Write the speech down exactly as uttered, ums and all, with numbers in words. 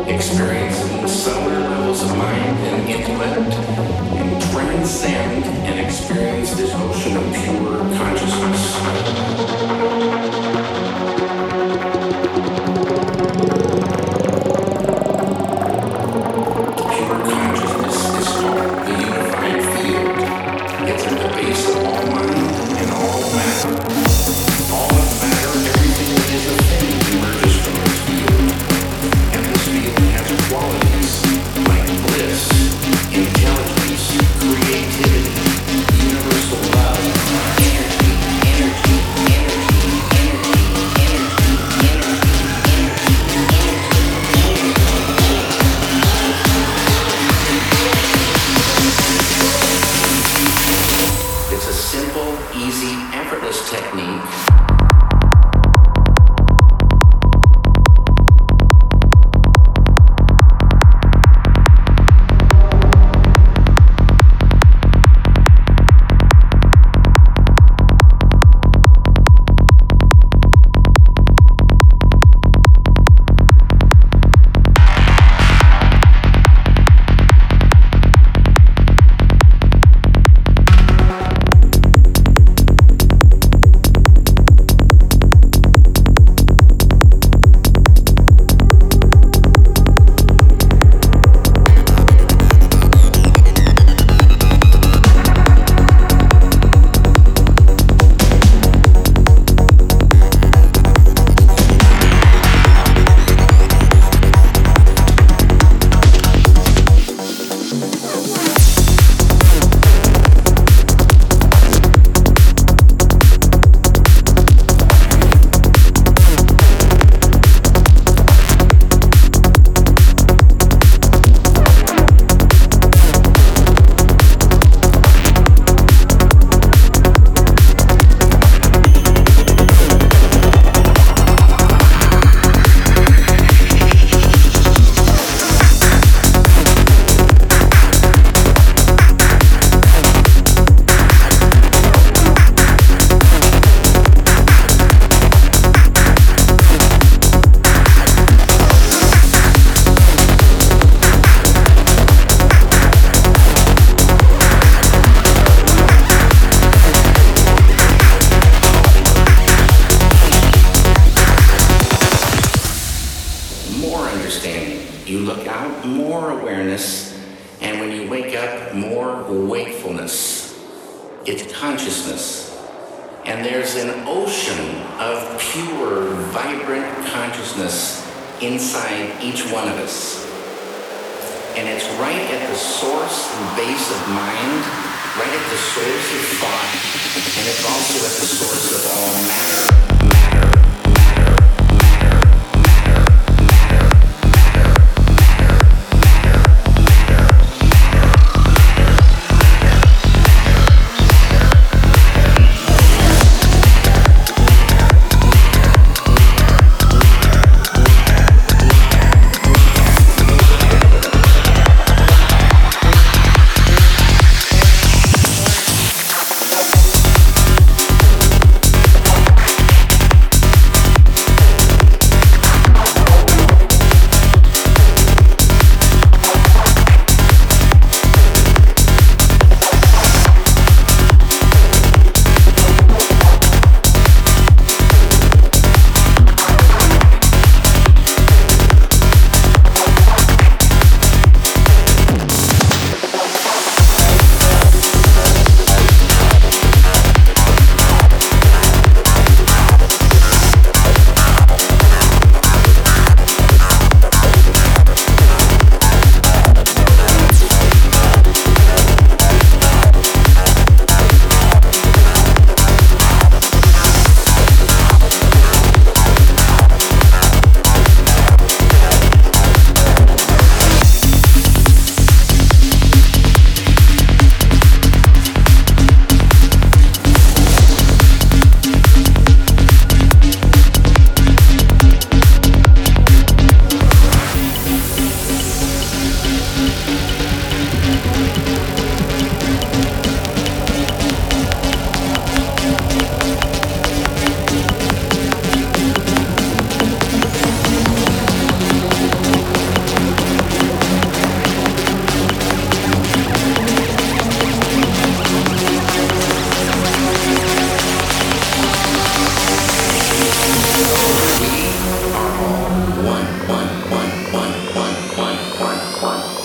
experiencing subtler levels of mind and intellect, and transcend and experience this ocean of pure consciousness. Pure consciousness is called the unified field. It's at the base of all mind and all matter. All of matter, everything that is a thing, emerges from this field. And this field has qualities like bliss, intelligence, creativity, universal love, energy, energy, energy, energy, energy, energy. It's a simple, easy, effortless technique. You look out, more awareness, and when you wake up, more wakefulness. It's consciousness. And there's an ocean of pure, vibrant consciousness inside each one of us. And it's right at the source and base of mind, right at the source of thought, and it's also at the source of all matter. one, one, one, one.